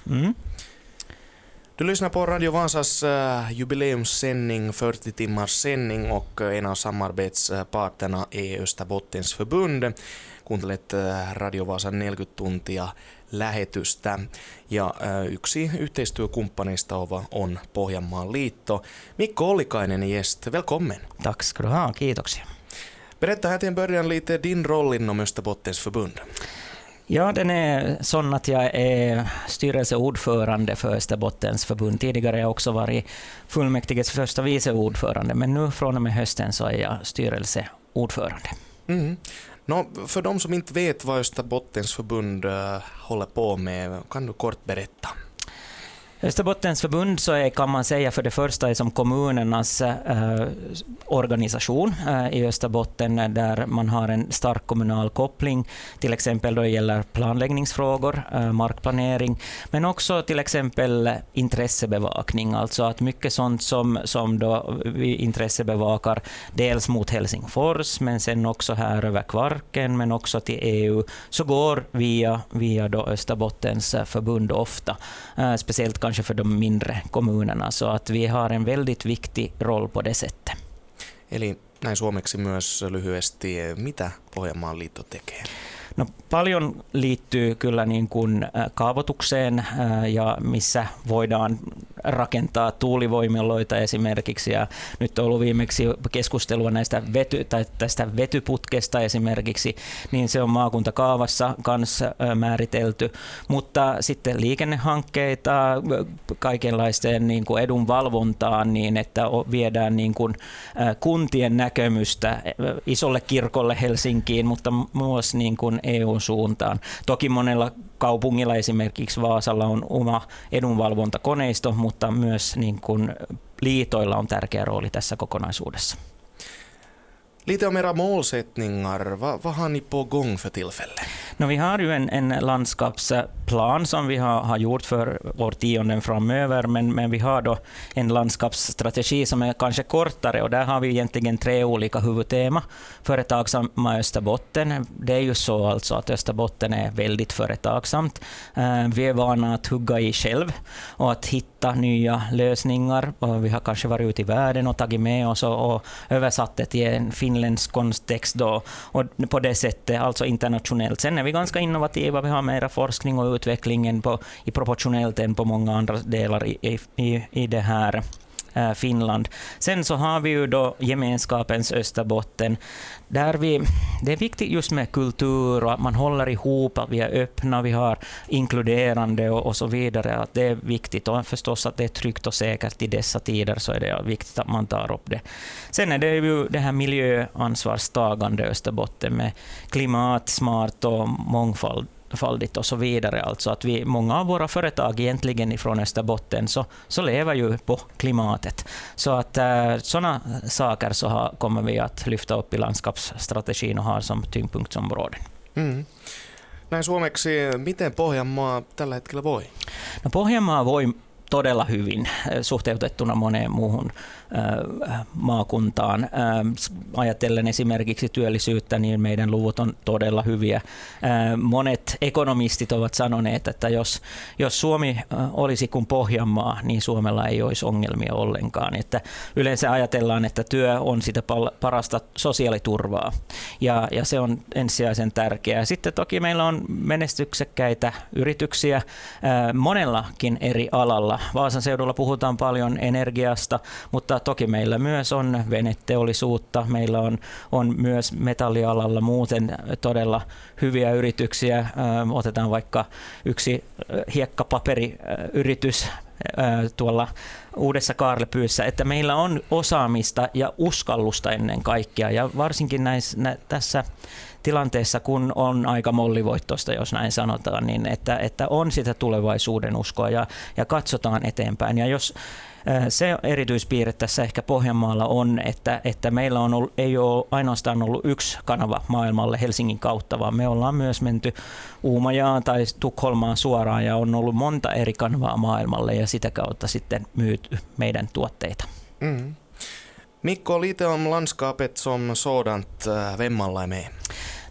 Mm. Du lyssnar på Radio Vasas jubileumssändning, 40 timmars sändning, och en av samarbetsparterna är Österbottens förbund. Kuuntelet Radio Vasan 40 tuntia lähetystä ja yksi yhteistyökumppaneista on Pohjanmaan liitto. Mikko Ollikainen gäst, välkommen. Tack ska du ha, kiitoksia. Berätta här till en början lite din roll inom Österbottens förbund. Ja, den är sån att jag är styrelseordförande för Österbottens förbund. Tidigare har jag också varit fullmäktiges första vice ordförande, men nu från och med hösten så är jag styrelseordförande. Mm. För de som inte vet vad Österbottens förbund håller på med, kan du kort berätta? Österbottens förbund så kan man säga för det första är som kommunernas organisation i Österbotten, där man har en stark kommunal koppling, till exempel då det gäller planläggningsfrågor, markplanering, men också till exempel intressebevakning, alltså att mycket sånt som då vi intressebevakar dels mot Helsingfors, men sen också här över Kvarken, men också till EU, så går via då Österbottens förbund ofta, speciellt kanske för de mindre kommunerna, så att vi har en väldigt viktig roll på det sättet. Eli näin suomeksi myös lyhyesti, mitä Pohjanmaan liitto tekee? No, paljon liittyy kyllä niin kuin kaavoitukseen ja missä voidaan rakentaa tuulivoimaloita esimerkiksi. Ja nyt on ollut viimeksi keskustelua tästä vetyputkesta esimerkiksi, niin se on maakuntakaavassa kanssa määritelty. Mutta sitten liikennehankkeita, kaikenlaisten niin kuin edunvalvontaan, niin että viedään niin kuin kuntien näkemystä isolle kirkolle Helsinkiin, mutta myös niin kuin EU-suuntaan. Toki monella kaupungilla, esimerkiksi Vaasalla, on oma edunvalvontakoneisto, mutta myös niin kuin liitoilla on tärkeä rooli tässä kokonaisuudessa. Lite om era målsättningar. Vad har ni på gång för tillfälle? No, vi har ju en landskapsplan som vi har gjort för årtionden framöver, men vi har då en landskapsstrategi som är kanske kortare, och där har vi egentligen 3 olika huvudtema. Företagsamma Österbotten. Det är ju så alltså att Österbotten är väldigt företagsamt. Vi är vana att hugga i själv och att hitta nya lösningar. Och vi har kanske varit ute i världen och tagit med oss och översatt det till en finländsk kontext då, och på det sättet, alltså internationellt. Sen är vi ganska innovativa, vi har mera forskning och utvecklingen i proportionellt än på många andra delar i det här Finland. Sen så har vi ju då gemenskapens Österbotten, där det är viktigt just med kultur och att man håller ihop, att vi är öppna, vi har inkluderande och så vidare, att det är viktigt, och förstås att det är tryggt och säkert i dessa tider, så är det viktigt att man tar upp det. Sen är det ju det här miljöansvarstagande Österbotten med klimatsmart och mångfaldigt och så vidare, alltså att många av våra företag egentligen ifrån Österbotten så lever ju på klimatet, så att sådana saker så kommer vi att lyfta upp i landskapsstrategin och har som tyngdpunktsområden. Näin suomeksi, miten Pohjanmaa tällä hetkellä voi? No, Pohjanmaa voi todella hyvin suhteutettuna moneen muuhun maakuntaan. Ajatellen esimerkiksi työllisyyttä, niin meidän luvut on todella hyviä. Monet ekonomistit ovat sanoneet, että jos Suomi olisi kuin Pohjanmaa, niin Suomella ei olisi ongelmia ollenkaan. Että yleensä ajatellaan, että työ on sitä parasta sosiaaliturvaa, ja se on ensisijaisen tärkeää. Sitten toki meillä on menestyksekkäitä yrityksiä monellakin eri alalla. Vaasan seudulla puhutaan paljon energiasta, mutta toki meillä myös on veneteollisuutta, meillä on myös metallialalla muuten todella hyviä yrityksiä. Otetaan vaikka yksi hiekkapaperiyritys tuolla Uudessa Kaarlepyyssä, että meillä on osaamista ja uskallusta ennen kaikkea, ja varsinkin tässä tilanteessa, kun on aika mollivoittoista, jos näin sanotaan, niin että on sitä tulevaisuuden uskoa ja katsotaan eteenpäin. Ja jos se erityispiirre tässä ehkä Pohjanmaalla on, että meillä ei ole ainoastaan ollut yksi kanava maailmalle Helsingin kautta, vaan me ollaan myös menty Uumajaan tai Tukholmaan suoraan, ja on ollut monta eri kanavaa maailmalle, ja sitä kautta sitten myyty meidän tuotteita. Mm. Mikko, lite om landskapet som sådant. Vem alla är med?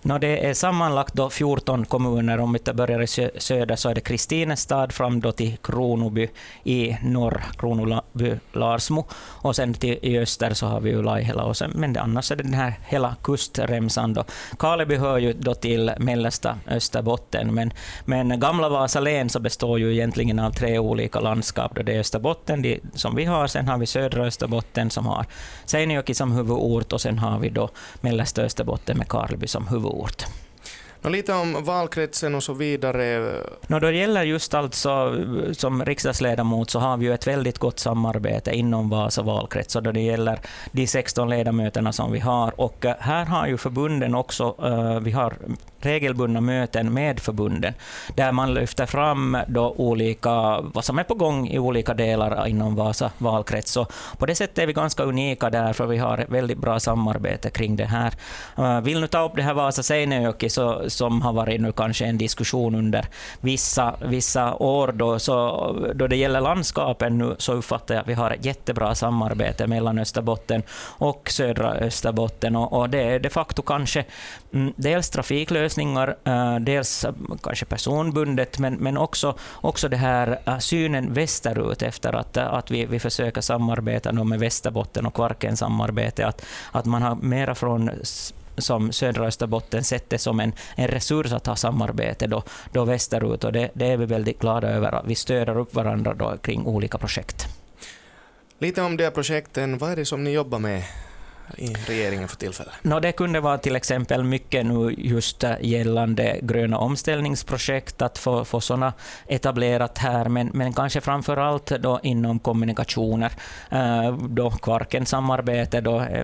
Det är sammanlagt då 14 kommuner. Om vi börjar i söder så är det Kristinestad fram då till Kronoby i norr, Kronoby-Larsmo. Och sen i öster så har vi ju Laihela. Och sen, men annars är det den här hela kustremsan då. Karleby hör ju då till mellersta Österbotten. Men gamla Vasa län så består ju egentligen av 3 olika landskap. Då det är Österbotten som vi har, sen har vi södra Österbotten som har Seinäjoki som huvudort och sen har vi då mellersta Österbotten med Karleby som huvudort. Lite om valkretsen och så vidare. Då det gäller just alltså som riksdagsledamot så har vi ju ett väldigt gott samarbete inom Vasa valkrets och då det gäller de 16 ledamöterna som vi har. Och här har ju förbunden också, vi har regelbundna möten med förbunden där man lyfter fram då olika, vad som är på gång i olika delar inom Vasa valkrets. Så på det sättet är vi ganska unika där för vi har ett väldigt bra samarbete kring det här. Vill nu ta upp det här Vasa Seinäjoki som har varit nu kanske en diskussion under vissa år då det gäller landskapen nu så uppfattar jag att vi har ett jättebra samarbete mellan Österbotten och södra Österbotten och det är de facto kanske dels trafiklösningar, dels kanske personbundet men också det här synen västerut efter att vi försöker samarbeta med Västerbotten och Kvarken samarbete att man har mera från som södra Österbotten sett det som en resurs att ha samarbete då västerut och det är vi väldigt glada över att vi stöder upp varandra då kring olika projekt. Lite om de här projekten, vad är det som ni jobbar med i regeringen för tillfället? Det kunde vara till exempel mycket nu just gällande gröna omställningsprojekt att få sådana etablerat här men kanske framför allt då inom kommunikationer då Kvarken samarbete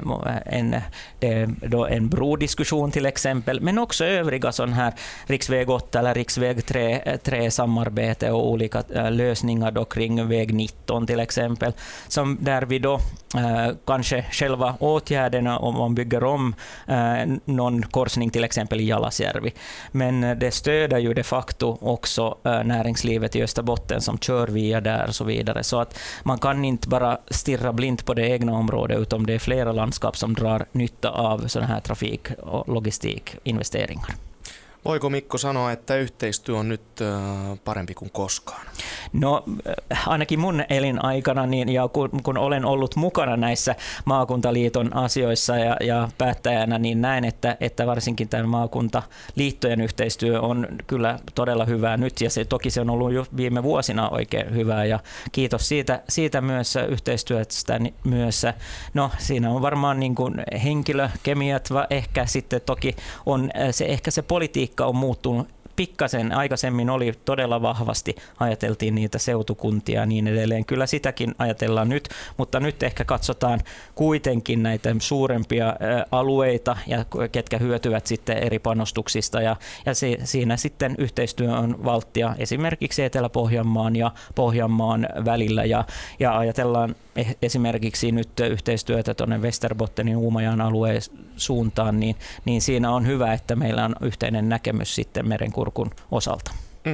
då en brodiskussion till exempel men också övriga sån här riksväg 8 eller riksväg 3 samarbete och olika lösningar då kring väg 19 till exempel som där vi då kanske själva åtgärderna om man bygger om någon korsning till exempel i Jalasjärvi. Men det stöder ju de facto också näringslivet i Österbotten som kör via där och så vidare. Så att man kan inte bara stirra blint på det egna området utan det är flera landskap som drar nytta av sådana här trafik- och logistikinvesteringar. Voiko Mikko sanoa, että yhteistyö on nyt parempi kuin koskaan? Ainakin mun elinaikana niin, ja kun olen ollut mukana näissä maakuntaliiton asioissa ja päättäjänä, niin näen, että varsinkin tämä maakuntaliittojen yhteistyö on kyllä todella hyvää nyt, ja toki se on ollut jo viime vuosina oikein hyvää, ja kiitos siitä myös yhteistyöstä myös. Siinä on varmaan niin kuin henkilökemiat, ehkä sitten toki on ehkä se politiikka on muuttunut pikkasen. Aikaisemmin oli todella vahvasti, ajateltiin niitä seutukuntia ja niin edelleen. Kyllä sitäkin ajatellaan nyt, mutta nyt ehkä katsotaan kuitenkin näitä suurempia alueita ja ketkä hyötyvät sitten eri panostuksista. Ja siinä sitten yhteistyö on valttia esimerkiksi Etelä-Pohjanmaan ja Pohjanmaan välillä. Ja ajatellaan esimerkiksi nyt yhteistyötä tuonne Västerbottenin Uumajan alueen suuntaan, niin siinä on hyvä, että meillä on yhteinen näkemys sitten merenkurkun osalta.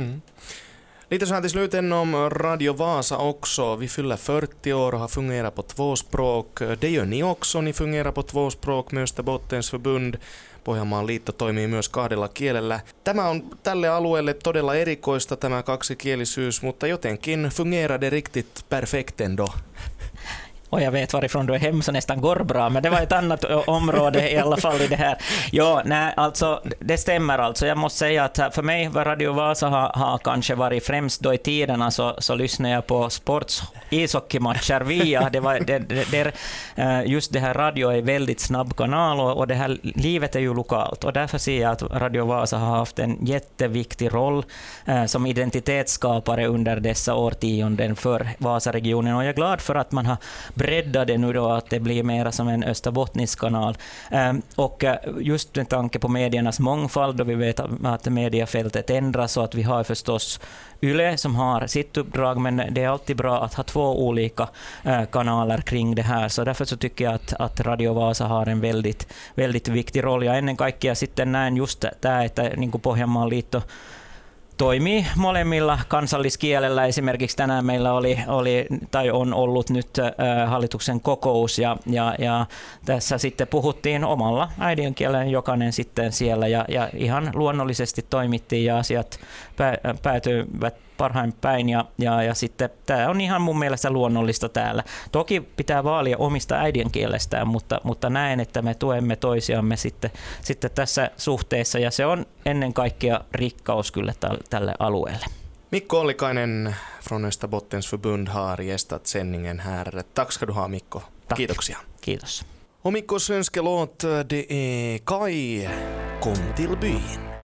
Lite så här till sluten om Radio Vasa också. Vi fyller 40 år och har fungerat på 2 språk. Det gör ni också. Ni fungerar på 2 språk med Österbottens förbund. Pohjanmaan liitto toimii myös 2 kielellä. Tämä on tälle alueelle todella erikoista tämä kaksikielisyys, mutta jotenkin fungerar det riktigt perfekt ändå. Och jag vet varifrån du är hem så nästan går bra, men det var ett annat område i alla fall i det här. Alltså, det stämmer alltså. Jag måste säga att för mig var Radio Vasa har kanske varit främst då i tiderna så lyssnade jag på ishockeymatcher via. Just det här radio är en väldigt snabb kanal och det här livet är ju lokalt och därför ser jag att Radio Vasa har haft en jätteviktig roll som identitetsskapare under dessa årtionden för Vasaregionen och jag är glad för att man har bredda det nu då att det blir mer som en österbottnisk kanal. Och just med tanke på mediernas mångfald och vi vet att mediefältet ändras så att vi har förstås Yle som har sitt uppdrag men det är alltid bra att ha 2 olika kanaler kring det här så därför så tycker jag att Radio Vasa har en väldigt, väldigt viktig roll ja ennen kaikkea sitten näen just tämä, että niin kuin Pohjanmaan liitto toimii molemmilla kansalliskielellä. Esimerkiksi tänään meillä on ollut nyt hallituksen kokous ja tässä sitten puhuttiin omalla äidinkielellä jokainen sitten siellä ja ihan luonnollisesti toimittiin ja asiat päätyivät parhain päin ja sitten tämä on ihan mun mielestä luonnollista täällä. Toki pitää vaalia omista äidinkielestään, mutta näen, että me tuemme toisiamme sitten tässä suhteessa ja se on ennen kaikkea rikkaus kyllä tälle alueelle. Mikko Ollikainen från Österbottens förbund har gästat sändningen här. Tack ska du ha, Mikko. Tack. Kiitoksia. Kiitos. Och Mikkos önskelåt det är Kai, kom till byn.